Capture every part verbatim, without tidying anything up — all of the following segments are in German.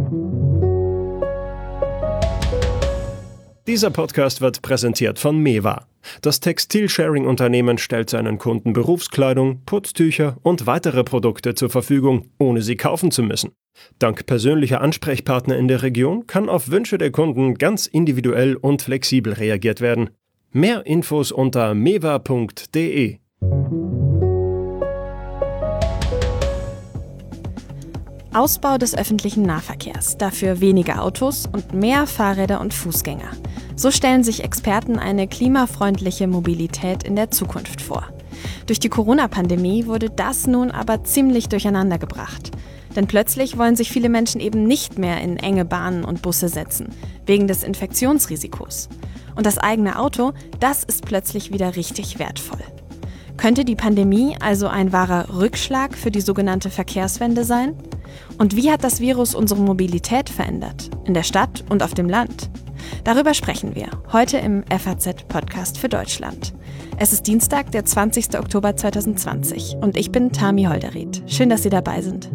Dieser Podcast wird präsentiert von Mewa. Das Textil-Sharing-Unternehmen stellt seinen Kunden Berufskleidung, Putztücher und weitere Produkte zur Verfügung, ohne sie kaufen zu müssen. Dank persönlicher Ansprechpartner in der Region kann auf Wünsche der Kunden ganz individuell und flexibel reagiert werden. Mehr Infos unter mewa punkt de. Ausbau des öffentlichen Nahverkehrs, dafür weniger Autos und mehr Fahrräder und Fußgänger. So stellen sich Experten eine klimafreundliche Mobilität in der Zukunft vor. Durch die Corona-Pandemie wurde das nun aber ziemlich durcheinander gebracht. Denn plötzlich wollen sich viele Menschen eben nicht mehr in enge Bahnen und Busse setzen, wegen des Infektionsrisikos. Und das eigene Auto, das ist plötzlich wieder richtig wertvoll. Könnte die Pandemie also ein wahrer Rückschlag für die sogenannte Verkehrswende sein? Und wie hat das Virus unsere Mobilität verändert? In der Stadt und auf dem Land? Darüber sprechen wir heute im F A Z-Podcast für Deutschland. Es ist Dienstag, der zwanzigster Oktober zweitausendzwanzig und ich bin Tami Holderried. Schön, dass Sie dabei sind.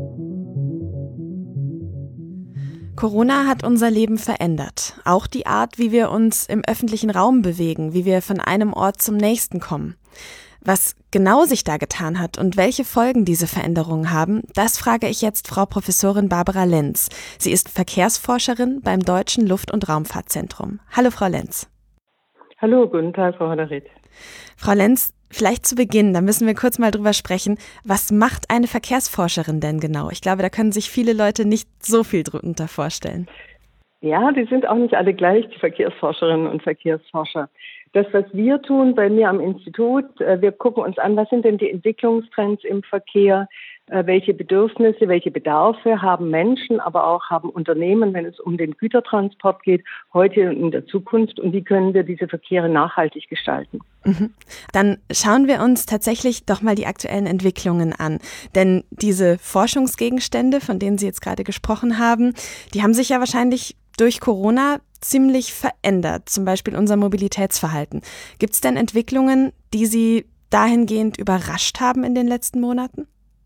Corona hat unser Leben verändert. Auch die Art, wie wir uns im öffentlichen Raum bewegen, wie wir von einem Ort zum nächsten kommen. Was genau sich da getan hat und welche Folgen diese Veränderungen haben, das frage ich jetzt Frau Professorin Barbara Lenz. Sie ist Verkehrsforscherin beim Deutschen Luft- und Raumfahrtzentrum. Hallo, Frau Lenz. Hallo, guten Tag, Frau Holderried. Frau Lenz, vielleicht zu Beginn, da müssen wir kurz mal drüber sprechen. Was macht eine Verkehrsforscherin denn genau? Ich glaube, da können sich viele Leute nicht so viel drunter vorstellen. Ja, die sind auch nicht alle gleich, die Verkehrsforscherinnen und Verkehrsforscher. Das, was wir tun bei mir am Institut, wir gucken uns an, was sind denn die Entwicklungstrends im Verkehr, welche Bedürfnisse, welche Bedarfe haben Menschen, aber auch haben Unternehmen, wenn es um den Gütertransport geht, heute und in der Zukunft, und wie können wir diese Verkehre nachhaltig gestalten. Mhm. Dann schauen wir uns tatsächlich doch mal die aktuellen Entwicklungen an. Denn diese Forschungsgegenstände, von denen Sie jetzt gerade gesprochen haben, die haben sich ja wahrscheinlich durch Corona ziemlich verändert, zum Beispiel unser Mobilitätsverhalten. Gibt es denn Entwicklungen, die Sie dahingehend überrascht haben in den letzten Monaten?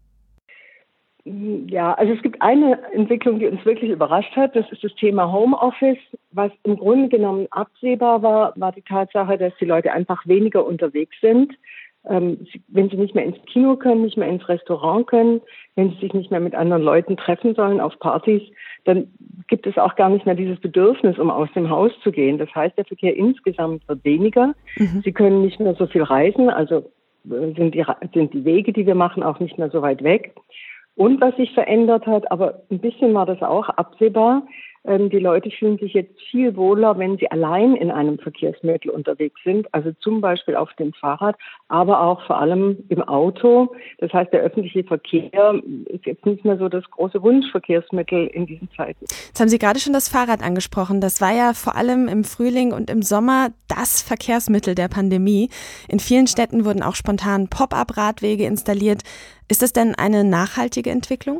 Ja, also es gibt eine Entwicklung, die uns wirklich überrascht hat. Das ist das Thema Homeoffice. Was im Grunde genommen absehbar war, war die Tatsache, dass die Leute einfach weniger unterwegs sind. Ähm, wenn sie nicht mehr ins Kino können, nicht mehr ins Restaurant können, wenn sie sich nicht mehr mit anderen Leuten treffen sollen auf Partys, dann gibt es auch gar nicht mehr dieses Bedürfnis, um aus dem Haus zu gehen. Das heißt, der Verkehr insgesamt wird weniger. Mhm. Sie können nicht mehr so viel reisen, also sind die, sind die Wege, die wir machen, auch nicht mehr so weit weg. Und was sich verändert hat, aber ein bisschen war das auch absehbar, ähm, die Leute fühlen sich jetzt viel wohler, wenn sie allein in einem Verkehrsmittel unterwegs sind, also zum Beispiel auf dem Fahrrad, aber auch vor allem im Auto. Das heißt, der öffentliche Verkehr ist jetzt nicht mehr so das große Wunschverkehrsmittel in diesen Zeiten. Jetzt haben Sie gerade schon das Fahrrad angesprochen. Das war ja vor allem im Frühling und im Sommer das Verkehrsmittel der Pandemie. In vielen Städten wurden auch spontan Pop-up-Radwege installiert. Ist das denn eine nachhaltige Entwicklung?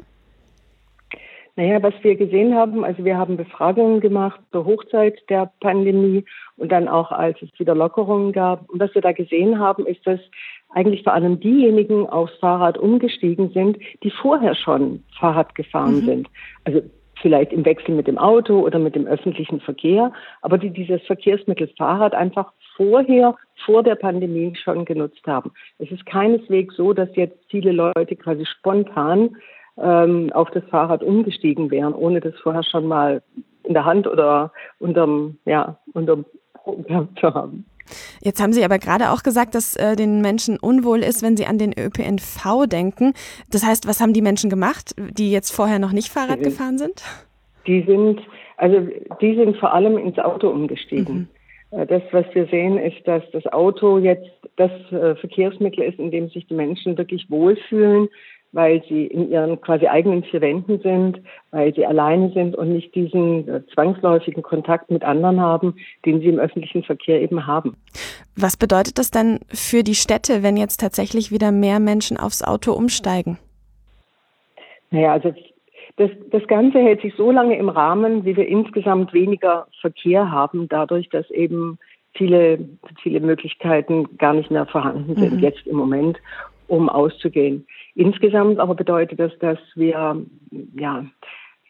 Naja, was wir gesehen haben, also wir haben Befragungen gemacht zur Hochzeit der Pandemie und dann auch, als es wieder Lockerungen gab. Und was wir da gesehen haben, ist, dass eigentlich vor allem diejenigen aufs Fahrrad umgestiegen sind, die vorher schon Fahrrad gefahren mhm. sind. Also vielleicht im Wechsel mit dem Auto oder mit dem öffentlichen Verkehr, aber die dieses Verkehrsmittel Fahrrad einfach vorher, vor der Pandemie schon genutzt haben. Es ist keineswegs so, dass jetzt viele Leute quasi spontan ähm, auf das Fahrrad umgestiegen wären, ohne das vorher schon mal in der Hand oder unterm, ja, unterm gehabt zu haben. Jetzt haben Sie aber gerade auch gesagt, dass äh, den Menschen unwohl ist, wenn sie an den Ö P N V denken. Das heißt, was haben die Menschen gemacht, die jetzt vorher noch nicht Fahrrad die sind, gefahren sind? Die sind, also die sind vor allem ins Auto umgestiegen. Mhm. Das, was wir sehen, ist, dass das Auto jetzt das äh, Verkehrsmittel ist, in dem sich die Menschen wirklich wohlfühlen, weil sie in ihren quasi eigenen vier Wänden sind, weil sie alleine sind und nicht diesen äh, zwangsläufigen Kontakt mit anderen haben, den sie im öffentlichen Verkehr eben haben. Was bedeutet das denn für die Städte, wenn jetzt tatsächlich wieder mehr Menschen aufs Auto umsteigen? Naja, also das, das Ganze hält sich so lange im Rahmen, wie wir insgesamt weniger Verkehr haben, dadurch, dass eben viele, viele Möglichkeiten gar nicht mehr vorhanden sind, mhm. jetzt im Moment, um auszugehen. Insgesamt aber bedeutet das, dass wir ja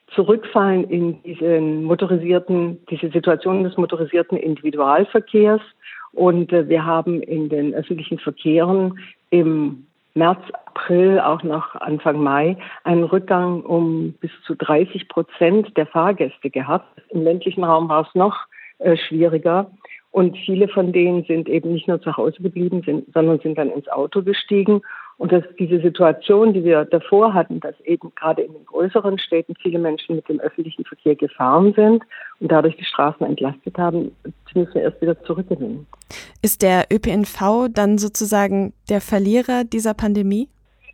zurückfallen in diesen motorisierten, diese Situation des motorisierten Individualverkehrs. Und äh, wir haben in den öffentlichen Verkehren im März, April, auch noch Anfang Mai einen Rückgang um bis zu dreißig Prozent der Fahrgäste gehabt. Im ländlichen Raum war es noch äh, schwieriger. Und viele von denen sind eben nicht nur zu Hause geblieben, sind, sondern sind dann ins Auto gestiegen. Und dass diese Situation, die wir davor hatten, dass eben gerade in den größeren Städten viele Menschen mit dem öffentlichen Verkehr gefahren sind und dadurch die Straßen entlastet haben, das müssen wir erst wieder zurückgewinnen. Ist der Ö P N V dann sozusagen der Verlierer dieser Pandemie?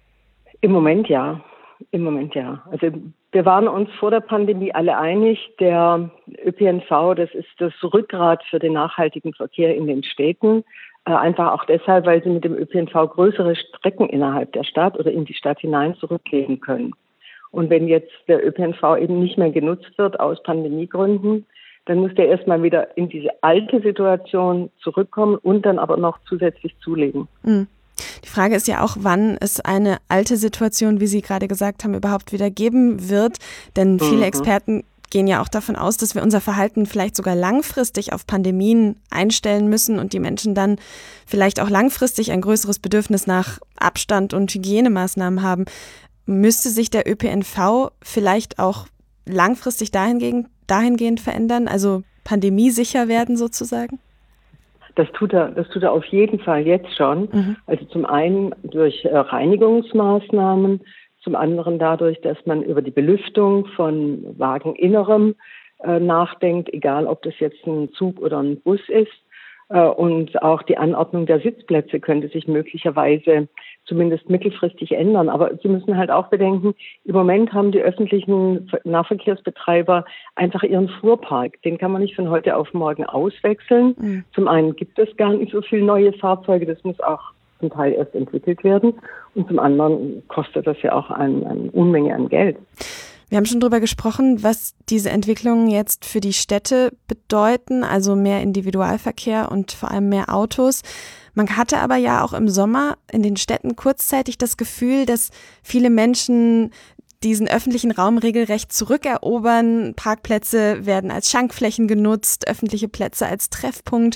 Im Moment ja. Im Moment ja. Also wir waren uns vor der Pandemie alle einig, der Ö P N V, das ist das Rückgrat für den nachhaltigen Verkehr in den Städten. Äh, einfach auch deshalb, weil sie mit dem Ö P N V größere Strecken innerhalb der Stadt oder in die Stadt hinein zurücklegen können. Und wenn jetzt der Ö P N V eben nicht mehr genutzt wird aus Pandemiegründen, dann muss der erstmal wieder in diese alte Situation zurückkommen und dann aber noch zusätzlich zulegen. Mhm. Die Frage ist ja auch, wann es eine alte Situation, wie Sie gerade gesagt haben, überhaupt wieder geben wird. Denn viele Mhm. Experten gehen ja auch davon aus, dass wir unser Verhalten vielleicht sogar langfristig auf Pandemien einstellen müssen und die Menschen dann vielleicht auch langfristig ein größeres Bedürfnis nach Abstand und Hygienemaßnahmen haben. Müsste sich der Ö P N V vielleicht auch langfristig dahingehend, dahingehend verändern, also pandemiesicher werden sozusagen? Das tut er, das tut er auf jeden Fall jetzt schon. Mhm. Also zum einen durch äh, Reinigungsmaßnahmen, zum anderen dadurch, dass man über die Belüftung von Wageninnerem äh, nachdenkt, egal ob das jetzt ein Zug oder ein Bus ist. Äh, und auch die Anordnung der Sitzplätze könnte sich möglicherweise zumindest mittelfristig ändern. Aber Sie müssen halt auch bedenken, im Moment haben die öffentlichen Nahverkehrsbetreiber einfach ihren Fuhrpark. Den kann man nicht von heute auf morgen auswechseln. Mhm. Zum einen gibt es gar nicht so viele neue Fahrzeuge, das muss auch zum Teil erst entwickelt werden. Und zum anderen kostet das ja auch eine, eine Unmenge an Geld. Wir haben schon darüber gesprochen, was diese Entwicklungen jetzt für die Städte bedeuten, also mehr Individualverkehr und vor allem mehr Autos. Man hatte aber ja auch im Sommer in den Städten kurzzeitig das Gefühl, dass viele Menschen diesen öffentlichen Raum regelrecht zurückerobern. Parkplätze werden als Schankflächen genutzt, öffentliche Plätze als Treffpunkt.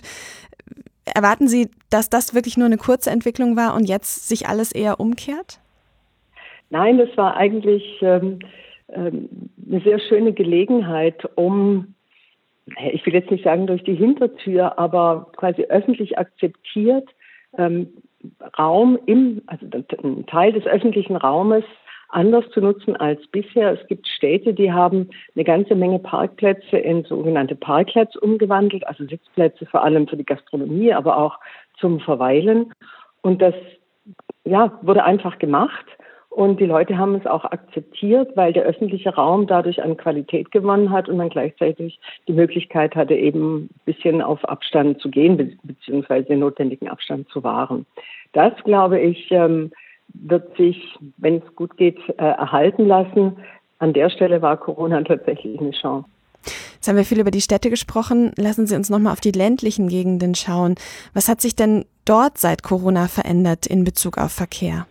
Erwarten Sie, dass das wirklich nur eine kurze Entwicklung war und jetzt sich alles eher umkehrt? Nein, das war eigentlich ähm, ähm, eine sehr schöne Gelegenheit, um, ich will jetzt nicht sagen durch die Hintertür, aber quasi öffentlich akzeptiert, ähm, Raum im, also ein Teil des öffentlichen Raumes anders zu nutzen als bisher. Es gibt Städte, die haben eine ganze Menge Parkplätze in sogenannte Parklets umgewandelt, also Sitzplätze vor allem für die Gastronomie, aber auch zum Verweilen. Und das, ja, wurde einfach gemacht. Und die Leute haben es auch akzeptiert, weil der öffentliche Raum dadurch an Qualität gewonnen hat und man gleichzeitig die Möglichkeit hatte, eben ein bisschen auf Abstand zu gehen, be- beziehungsweise den notwendigen Abstand zu wahren. Das, glaube ich, ähm, wird sich, wenn es gut geht, äh, erhalten lassen. An der Stelle war Corona tatsächlich eine Chance. Jetzt haben wir viel über die Städte gesprochen. Lassen Sie uns nochmal auf die ländlichen Gegenden schauen. Was hat sich denn dort seit Corona verändert in Bezug auf Verkehr?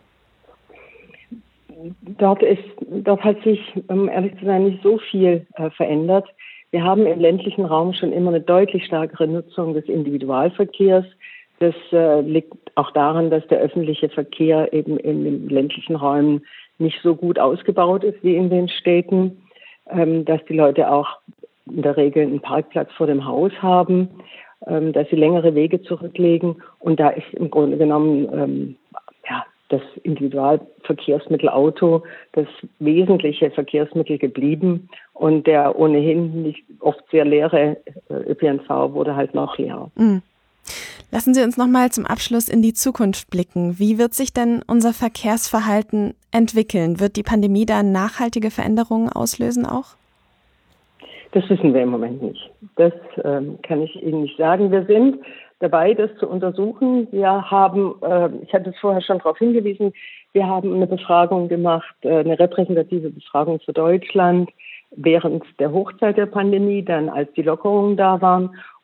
Dort ist, dort hat sich, um ehrlich zu sein, nicht so viel äh, verändert. Wir haben im ländlichen Raum schon immer eine deutlich stärkere Nutzung des Individualverkehrs. Das äh, liegt auch daran, dass der öffentliche Verkehr eben in den ländlichen Räumen nicht so gut ausgebaut ist wie in den Städten, ähm, dass die Leute auch in der Regel einen Parkplatz vor dem Haus haben, ähm, dass sie längere Wege zurücklegen. Und da ist im Grunde genommen ähm, ja, das Individualverkehrsmittel Auto das wesentliche Verkehrsmittel geblieben. Und der ohnehin nicht oft sehr leere äh, Ö P N V wurde halt noch leerer. Mhm. Lassen Sie uns noch mal zum Abschluss in die Zukunft blicken. Wie wird sich denn unser Verkehrsverhalten entwickeln? Wird die Pandemie da nachhaltige Veränderungen auslösen auch? Das wissen wir im Moment nicht. Das ähm, kann ich Ihnen nicht sagen. Wir sind dabei, das zu untersuchen. Wir haben, äh, ich hatte es vorher schon darauf hingewiesen, wir haben eine Befragung gemacht, äh, eine repräsentative Befragung für Deutschland während der Hochzeit der Pandemie, dann als die Lockerungen da waren.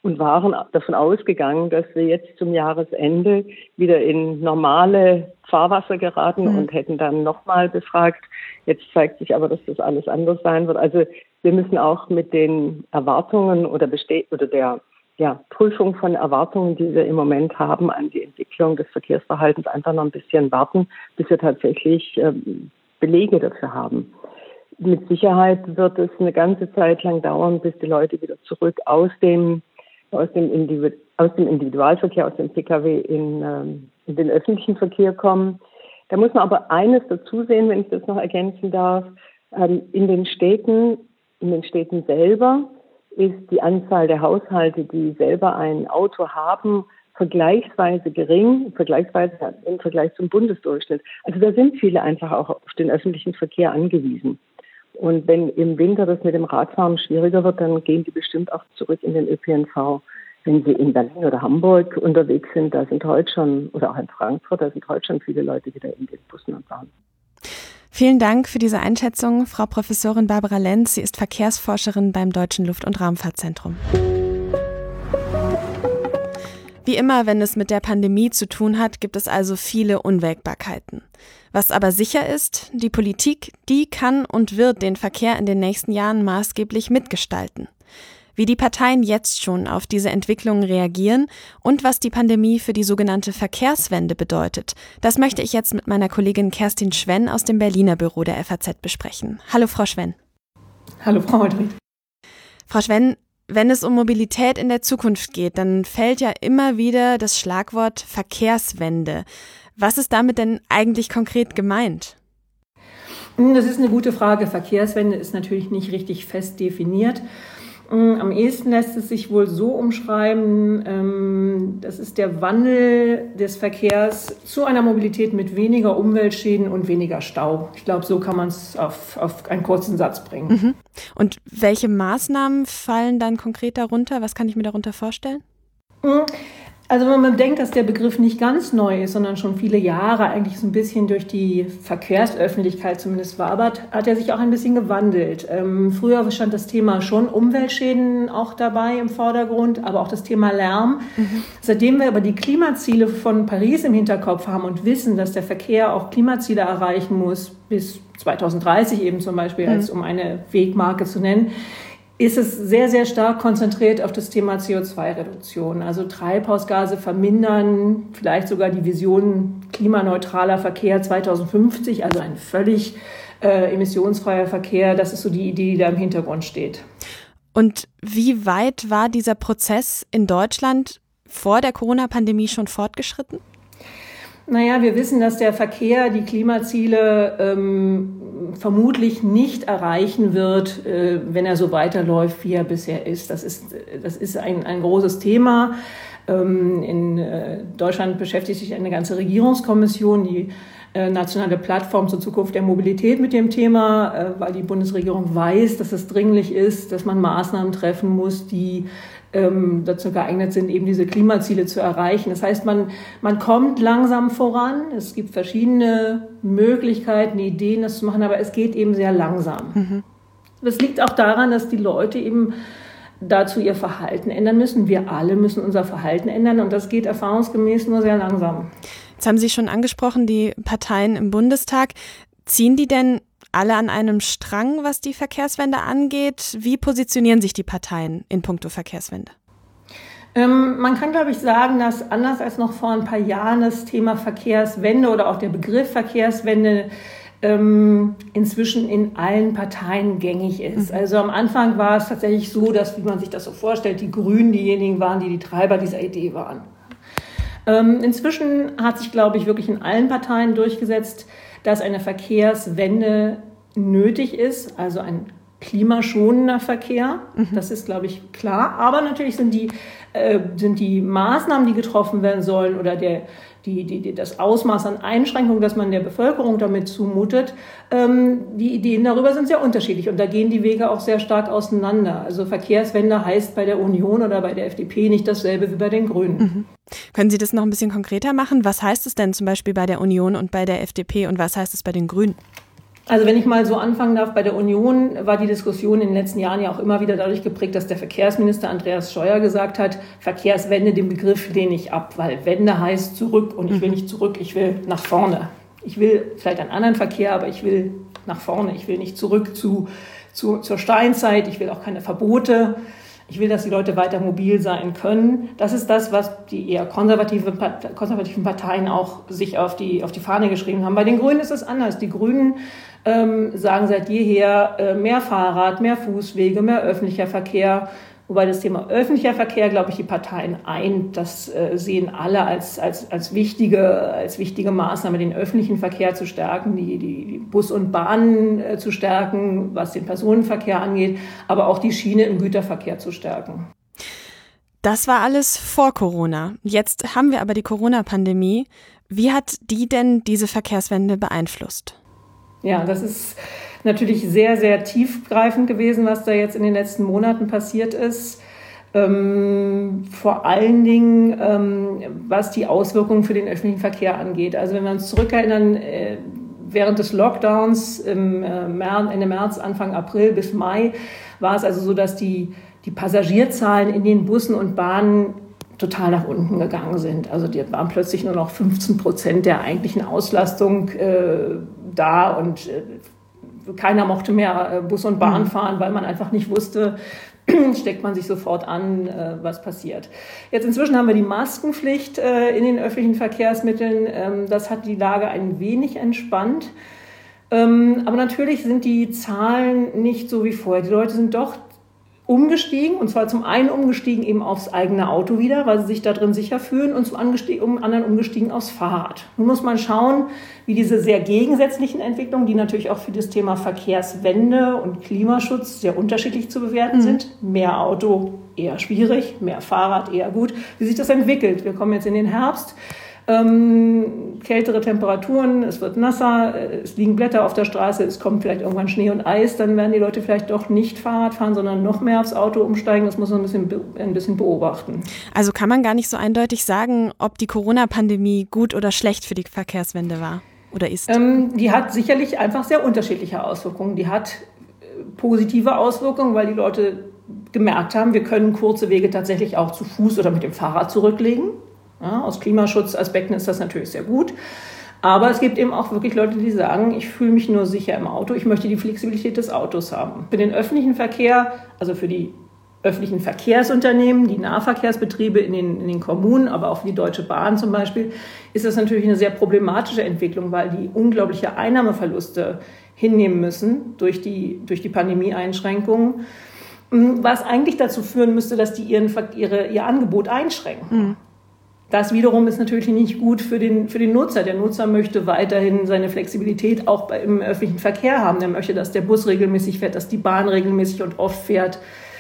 und waren davon ausgegangen, dass wir jetzt zum Jahresende wieder in normale Fahrwasser geraten mhm. und hätten dann nochmal befragt. Jetzt zeigt sich aber, dass das alles anders sein wird. Also wir müssen auch mit den Erwartungen oder, beste- oder der ja, Prüfung von Erwartungen, die wir im Moment haben an die Entwicklung des Verkehrsverhaltens, einfach noch ein bisschen warten, bis wir tatsächlich ähm, Belege dafür haben. Mit Sicherheit wird es eine ganze Zeit lang dauern, bis die Leute wieder zurück aus dem aus dem, Individu- aus dem Individualverkehr, aus dem P K W in, ähm, in den öffentlichen Verkehr kommen. Da muss man aber eines dazu sehen, wenn ich das noch ergänzen darf. Ähm, in den Städten, in den Städten selber ist die Anzahl der Haushalte, die selber ein Auto haben, vergleichsweise gering, vergleichsweise im Vergleich zum Bundesdurchschnitt. Also da sind viele einfach auch auf den öffentlichen Verkehr angewiesen. Und wenn im Winter das mit dem Radfahren schwieriger wird, dann gehen die bestimmt auch zurück in den Ö P N V. Wenn sie in Berlin oder Hamburg unterwegs sind, da sind heute schon, oder auch in Frankfurt, da sind heute schon viele Leute wieder in den Bussen und Bahnen. Vielen Dank für diese Einschätzung, Frau Professorin Barbara Lenz. Sie ist Verkehrsforscherin beim Deutschen Luft- und Raumfahrtzentrum. Wie immer, wenn es mit der Pandemie zu tun hat, gibt es also viele Unwägbarkeiten. Was aber sicher ist, die Politik, die kann und wird den Verkehr in den nächsten Jahren maßgeblich mitgestalten. Wie die Parteien jetzt schon auf diese Entwicklungen reagieren und was die Pandemie für die sogenannte Verkehrswende bedeutet, das möchte ich jetzt mit meiner Kollegin Kerstin Schwenn aus dem Berliner Büro der F A Z besprechen. Hallo Frau Schwenn. Hallo Frau Madrid. Frau Schwenn, wenn es um Mobilität in der Zukunft geht, dann fällt ja immer wieder das Schlagwort Verkehrswende. Was ist damit denn eigentlich konkret gemeint? Das ist eine gute Frage. Verkehrswende ist natürlich nicht richtig fest definiert. Am ehesten lässt es sich wohl so umschreiben, das ist der Wandel des Verkehrs zu einer Mobilität mit weniger Umweltschäden und weniger Stau. Ich glaube, so kann man es auf, auf einen kurzen Satz bringen. Mhm. Und welche Maßnahmen fallen dann konkret darunter? Was kann ich mir darunter vorstellen? Also wenn man bedenkt, dass der Begriff nicht ganz neu ist, sondern schon viele Jahre eigentlich so ein bisschen durch die Verkehrsöffentlichkeit zumindest wabert, hat er sich auch ein bisschen gewandelt. Ähm, früher stand das Thema schon Umweltschäden auch dabei im Vordergrund, aber auch das Thema Lärm. Mhm. Seitdem wir aber die Klimaziele von Paris im Hinterkopf haben und wissen, dass der Verkehr auch Klimaziele erreichen muss, bis zweitausenddreißig eben zum Beispiel, mhm. als um eine Wegmarke zu nennen, ist es sehr, sehr stark konzentriert auf das Thema C O zwei Reduktion. Also Treibhausgase vermindern, vielleicht sogar die Vision klimaneutraler Verkehr zweitausendfünfzig, also ein völlig äh, emissionsfreier Verkehr. Das ist so die Idee, die da im Hintergrund steht. Und wie weit war dieser Prozess in Deutschland vor der Corona-Pandemie schon fortgeschritten? Naja, wir wissen, dass der Verkehr die Klimaziele ähm, vermutlich nicht erreichen wird, äh, wenn er so weiterläuft, wie er bisher ist. Das ist, das ist ein, ein großes Thema. Ähm, in äh, Deutschland beschäftigt sich eine ganze Regierungskommission, die äh, nationale Plattform zur Zukunft der Mobilität mit dem Thema, äh, weil die Bundesregierung weiß, dass es dringlich ist, dass man Maßnahmen treffen muss, die ähm, dazu geeignet sind, eben diese Klimaziele zu erreichen. Das heißt, man, man kommt langsam voran. Es gibt verschiedene Möglichkeiten, Ideen, das zu machen, aber es geht eben sehr langsam. Mhm. Das liegt auch daran, dass die Leute eben dazu ihr Verhalten ändern müssen. Wir alle müssen unser Verhalten ändern und das geht erfahrungsgemäß nur sehr langsam. Jetzt haben Sie schon angesprochen, die Parteien im Bundestag. Ziehen die denn alle an einem Strang, was die Verkehrswende angeht? Wie positionieren sich die Parteien in puncto Verkehrswende? Ähm, man kann, glaube ich, sagen, dass anders als noch vor ein paar Jahren das Thema Verkehrswende oder auch der Begriff Verkehrswende ähm, inzwischen in allen Parteien gängig ist. Mhm. Also am Anfang war es tatsächlich so, dass, wie man sich das so vorstellt, die Grünen diejenigen waren, die die Treiber dieser Idee waren. Ähm, inzwischen hat sich, glaube ich, wirklich in allen Parteien durchgesetzt, dass eine Verkehrswende nötig ist, also ein klimaschonender Verkehr. Mhm. Das ist, glaube ich, klar. Aber natürlich sind die, äh, sind die Maßnahmen, die getroffen werden sollen oder der, die, die, die, das Ausmaß an Einschränkungen, das man der Bevölkerung damit zumutet, ähm, die Ideen darüber sind sehr unterschiedlich. Und da gehen die Wege auch sehr stark auseinander. Also Verkehrswende heißt bei der Union oder bei der F D P nicht dasselbe wie bei den Grünen. Mhm. Können Sie das noch ein bisschen konkreter machen? Was heißt es denn zum Beispiel bei der Union und bei der F D P und was heißt es bei den Grünen? Also wenn ich mal so anfangen darf, bei der Union war die Diskussion in den letzten Jahren ja auch immer wieder dadurch geprägt, dass der Verkehrsminister Andreas Scheuer gesagt hat, Verkehrswende, den Begriff lehne ich ab, weil Wende heißt zurück und ich will nicht zurück, ich will nach vorne. Ich will vielleicht einen anderen Verkehr, aber ich will nach vorne, ich will nicht zurück zu, zu, zur Steinzeit, ich will auch keine Verbote. Ich will, dass die Leute weiter mobil sein können. Das ist das, was die eher konservative, konservativen Parteien auch sich auf die, auf die Fahne geschrieben haben. Bei den Grünen ist es anders. Die Grünen ähm, sagen seit jeher äh, mehr Fahrrad, mehr Fußwege, mehr öffentlicher Verkehr. Wobei das Thema öffentlicher Verkehr, glaube ich, die Parteien eint. Das äh, sehen alle als, als, als, wichtige, als wichtige Maßnahme, den öffentlichen Verkehr zu stärken, die, die, die Bus und Bahnen äh, zu stärken, was den Personenverkehr angeht, aber auch die Schiene im Güterverkehr zu stärken. Das war alles vor Corona. Jetzt haben wir aber die Corona-Pandemie. Wie hat die denn diese Verkehrswende beeinflusst? Ja, das ist natürlich sehr, sehr tiefgreifend gewesen, was da jetzt in den letzten Monaten passiert ist. Ähm, vor allen Dingen, ähm, was die Auswirkungen für den öffentlichen Verkehr angeht. Also wenn wir uns zurückerinnern, äh, während des Lockdowns im äh, März, Ende März, Anfang April bis Mai war es also so, dass die, die Passagierzahlen in den Bussen und Bahnen total nach unten gegangen sind. Also die waren plötzlich nur noch fünfzehn Prozent der eigentlichen Auslastung äh, da und äh, keiner mochte mehr Bus und Bahn fahren, weil man einfach nicht wusste, steckt man sich sofort an, was passiert. Jetzt inzwischen haben wir die Maskenpflicht in den öffentlichen Verkehrsmitteln. Das hat die Lage ein wenig entspannt. Aber natürlich sind die Zahlen nicht so wie vorher. Die Leute sind doch umgestiegen, und zwar zum einen umgestiegen eben aufs eigene Auto wieder, weil sie sich da drin sicher fühlen, und zum anderen umgestiegen aufs Fahrrad. Nun muss man schauen, wie diese sehr gegensätzlichen Entwicklungen, die natürlich auch für das Thema Verkehrswende und Klimaschutz sehr unterschiedlich zu bewerten mhm. sind. Mehr Auto eher schwierig, mehr Fahrrad eher gut. Wie sich das entwickelt? Wir kommen jetzt in den Herbst. Ähm, kältere Temperaturen, es wird nasser, es liegen Blätter auf der Straße, es kommt vielleicht irgendwann Schnee und Eis, dann werden die Leute vielleicht doch nicht Fahrrad fahren, sondern noch mehr aufs Auto umsteigen. Das muss man ein bisschen, ein bisschen beobachten. Also kann man gar nicht so eindeutig sagen, ob die Corona-Pandemie gut oder schlecht für die Verkehrswende war oder ist? Ähm, die hat sicherlich einfach sehr unterschiedliche Auswirkungen. Die hat positive Auswirkungen, weil die Leute gemerkt haben, wir können kurze Wege tatsächlich auch zu Fuß oder mit dem Fahrrad zurücklegen. Ja, aus Klimaschutzaspekten ist das natürlich sehr gut. Aber es gibt eben auch wirklich Leute, die sagen, ich fühle mich nur sicher im Auto, ich möchte die Flexibilität des Autos haben. Für den öffentlichen Verkehr, also für die öffentlichen Verkehrsunternehmen, die Nahverkehrsbetriebe in den, in den Kommunen, aber auch für die Deutsche Bahn zum Beispiel, ist das natürlich eine sehr problematische Entwicklung, weil die unglaubliche Einnahmeverluste hinnehmen müssen durch die, durch die Pandemie-Einschränkungen, was eigentlich dazu führen müsste, dass die ihren, ihre, ihr Angebot einschränken. Mhm. Das wiederum ist natürlich nicht gut für den, für den Nutzer. Der Nutzer möchte weiterhin seine Flexibilität auch bei, im öffentlichen Verkehr haben. Der möchte, dass der Bus regelmäßig fährt, dass die Bahn regelmäßig und oft fährt.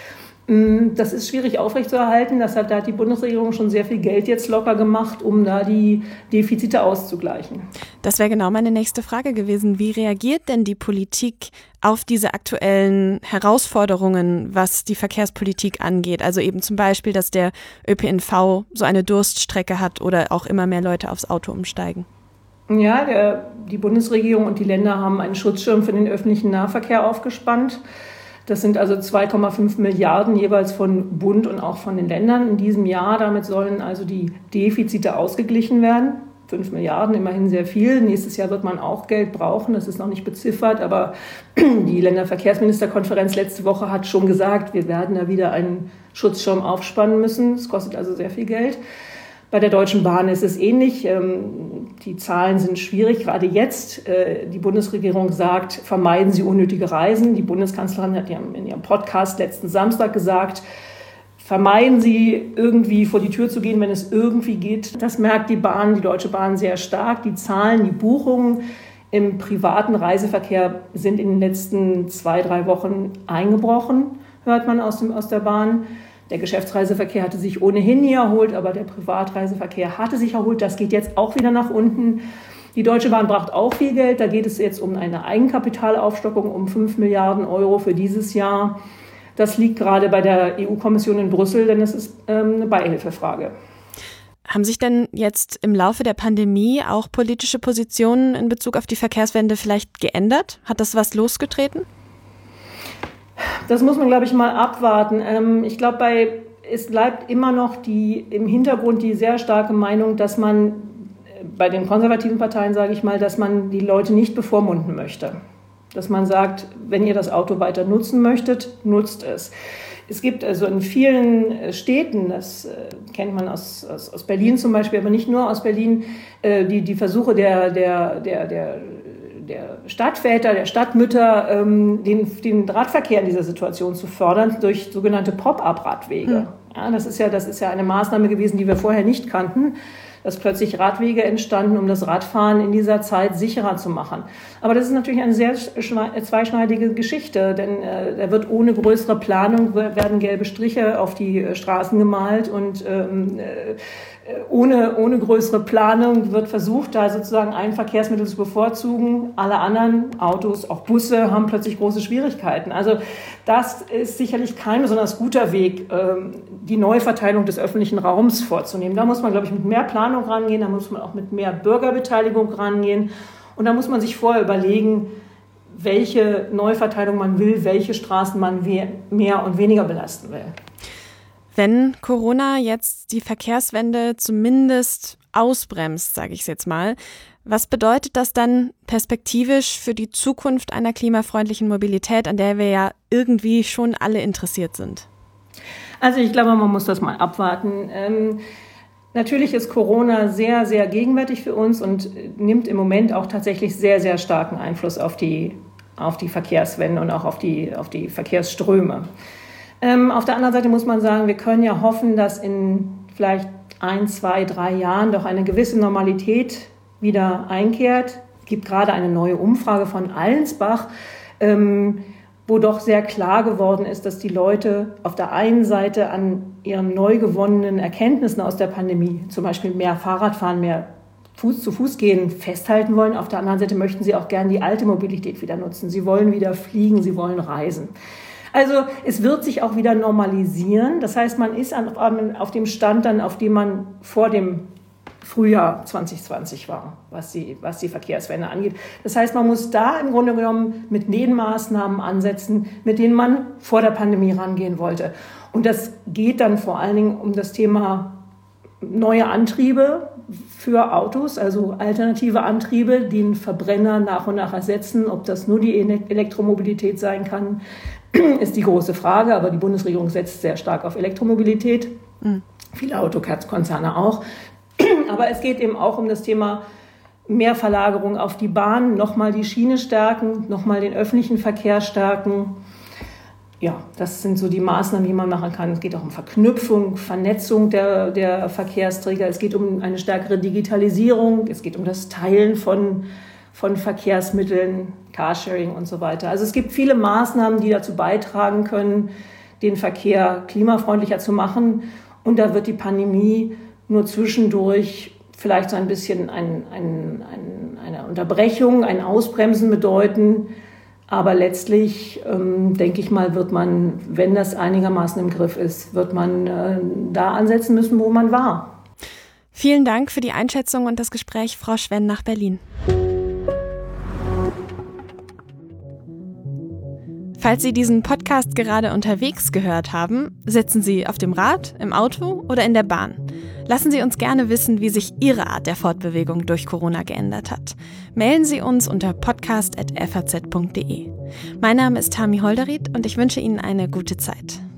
Das ist schwierig aufrechtzuerhalten. Deshalb da hat die Bundesregierung schon sehr viel Geld jetzt locker gemacht, um da die Defizite auszugleichen. Das wäre genau meine nächste Frage gewesen. Wie reagiert denn die Politik auf diese aktuellen Herausforderungen, was die Verkehrspolitik angeht? Also eben zum Beispiel, dass der Ö P N V so eine Durststrecke hat oder auch immer mehr Leute aufs Auto umsteigen. Ja, der, die Bundesregierung und die Länder haben einen Schutzschirm für den öffentlichen Nahverkehr aufgespannt. Das sind also zwei Komma fünf Milliarden jeweils von Bund und auch von den Ländern in diesem Jahr. Damit sollen also die Defizite ausgeglichen werden. fünf Milliarden, immerhin sehr viel. Nächstes Jahr wird man auch Geld brauchen. Das ist noch nicht beziffert. Aber die Länderverkehrsministerkonferenz letzte Woche hat schon gesagt, wir werden da wieder einen Schutzschirm aufspannen müssen. Das kostet also sehr viel Geld. Bei der Deutschen Bahn ist es ähnlich. Die Zahlen sind schwierig, gerade jetzt. Die Bundesregierung sagt, vermeiden Sie unnötige Reisen. Die Bundeskanzlerin hat in ihrem Podcast letzten Samstag gesagt, vermeiden Sie irgendwie vor die Tür zu gehen, wenn es irgendwie geht. Das merkt die Bahn, die Deutsche Bahn sehr stark. Die Zahlen, die Buchungen im privaten Reiseverkehr sind in den letzten zwei, drei Wochen eingebrochen, hört man aus, dem, aus der Bahn. Der Geschäftsreiseverkehr hatte sich ohnehin nie erholt, aber der Privatreiseverkehr hatte sich erholt. Das geht jetzt auch wieder nach unten. Die Deutsche Bahn braucht auch viel Geld. Da geht es jetzt um eine Eigenkapitalaufstockung um fünf Milliarden Euro für dieses Jahr. Das liegt gerade bei der E U-Kommission in Brüssel, denn es ist ähm, eine Beihilfefrage. Haben sich denn jetzt im Laufe der Pandemie auch politische Positionen in Bezug auf die Verkehrswende vielleicht geändert? Hat das was losgetreten? Das muss man, glaube ich, mal abwarten. Ähm, ich glaube, bei es bleibt immer noch die, im Hintergrund die sehr starke Meinung, dass man bei den konservativen Parteien, sage ich mal, dass man die Leute nicht bevormunden möchte. Dass man sagt, wenn ihr das Auto weiter nutzen möchtet, nutzt es. Es gibt also in vielen Städten, das äh, kennt man aus, aus, aus Berlin zum Beispiel, aber nicht nur aus Berlin, äh, die, die Versuche der, der, der, der, der Stadtväter, der Stadtmütter, ähm, den, den Radverkehr in dieser Situation zu fördern durch sogenannte Pop-up-Radwege. Hm. Ja, das ist ja, das ist ja eine Maßnahme gewesen, die wir vorher nicht kannten, dass plötzlich Radwege entstanden, um das Radfahren in dieser Zeit sicherer zu machen. Aber das ist natürlich eine sehr zweischneidige Geschichte, denn äh, da wird ohne größere Planung, werden gelbe Striche auf die äh, Straßen gemalt und ähm, äh, ohne, ohne größere Planung wird versucht, da sozusagen ein Verkehrsmittel zu bevorzugen. Alle anderen Autos, auch Busse, haben plötzlich große Schwierigkeiten. Also das ist sicherlich kein besonders guter Weg, ähm, die Neuverteilung des öffentlichen Raums vorzunehmen. Da muss man, glaube ich, mit mehr Planung rangehen, da muss man auch mit mehr Bürgerbeteiligung rangehen. Und da muss man sich vorher überlegen, welche Neuverteilung man will, welche Straßen man mehr und weniger belasten will. Wenn Corona jetzt die Verkehrswende zumindest ausbremst, sage ich es jetzt mal, was bedeutet das dann perspektivisch für die Zukunft einer klimafreundlichen Mobilität, an der wir ja irgendwie schon alle interessiert sind? Also ich glaube, man muss das mal abwarten. Ähm, natürlich ist Corona sehr, sehr gegenwärtig für uns und nimmt im Moment auch tatsächlich sehr, sehr starken Einfluss auf die, auf die Verkehrswende und auch auf die, auf die Verkehrsströme. Ähm, auf der anderen Seite muss man sagen, wir können ja hoffen, dass in vielleicht ein, zwei, drei Jahren doch eine gewisse Normalität wieder einkehrt. Es gibt gerade eine neue Umfrage von Allensbach, ähm, wo doch sehr klar geworden ist, dass die Leute auf der einen Seite an ihren neu gewonnenen Erkenntnissen aus der Pandemie, zum Beispiel mehr Fahrradfahren, mehr Fuß zu Fuß gehen, festhalten wollen. Auf der anderen Seite möchten sie auch gerne die alte Mobilität wieder nutzen. Sie wollen wieder fliegen, sie wollen reisen. Also es wird sich auch wieder normalisieren. Das heißt, man ist auf dem Stand dann, auf dem man vor dem Frühjahr zwanzig zwanzig war, was die, was die Verkehrswende angeht. Das heißt, man muss da im Grunde genommen mit den Maßnahmen ansetzen, mit denen man vor der Pandemie rangehen wollte. Und das geht dann vor allen Dingen um das Thema neue Antriebe für Autos, also alternative Antriebe, die den Verbrenner nach und nach ersetzen. Ob das nur die Elektromobilität sein kann, ist die große Frage. Aber die Bundesregierung setzt sehr stark auf Elektromobilität. Mhm. Viele Autokonzerne auch. Aber es geht eben auch um das Thema Mehrverlagerung auf die Bahn, nochmal die Schiene stärken, nochmal den öffentlichen Verkehr stärken. Ja, das sind so die Maßnahmen, die man machen kann. Es geht auch um Verknüpfung, Vernetzung der, der Verkehrsträger. Es geht um eine stärkere Digitalisierung. Es geht um das Teilen von, von Verkehrsmitteln, Carsharing und so weiter. Also es gibt viele Maßnahmen, die dazu beitragen können, den Verkehr klimafreundlicher zu machen. Und da wird die Pandemie nur zwischendurch vielleicht so ein bisschen ein, ein, ein, eine Unterbrechung, ein Ausbremsen bedeuten. Aber letztlich, ähm, denke ich mal, wird man, wenn das einigermaßen im Griff ist, wird man äh, da ansetzen müssen, wo man war. Vielen Dank für die Einschätzung und das Gespräch, Frau Schwenn nach Berlin. Falls Sie diesen Podcast gerade unterwegs gehört haben, sitzen Sie auf dem Rad, im Auto oder in der Bahn. Lassen Sie uns gerne wissen, wie sich Ihre Art der Fortbewegung durch Corona geändert hat. Mailen Sie uns unter podcast at f a z punkt d e. Mein Name ist Tami Holderried und ich wünsche Ihnen eine gute Zeit.